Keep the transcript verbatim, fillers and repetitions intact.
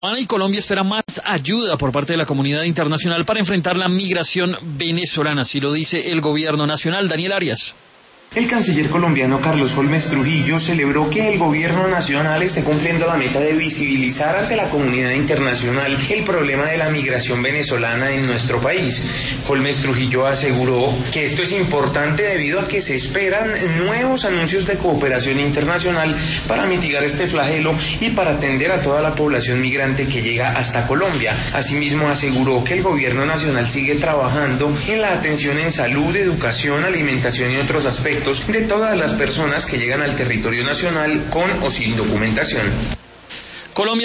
Y Colombia espera más ayuda por parte de la comunidad internacional para enfrentar la migración venezolana, así lo dice el gobierno nacional. Daniel Arias. El canciller colombiano Carlos Holmes Trujillo celebró que el gobierno nacional esté cumpliendo la meta de visibilizar ante la comunidad internacional el problema de la migración venezolana en nuestro país. Holmes Trujillo aseguró que esto es importante debido a que se esperan nuevos anuncios de cooperación internacional para mitigar este flagelo y para atender a toda la población migrante que llega hasta Colombia. Asimismo, aseguró que el gobierno nacional sigue trabajando en la atención en salud, educación, alimentación y otros aspectos de todas las personas que llegan al territorio nacional con o sin documentación. Colombia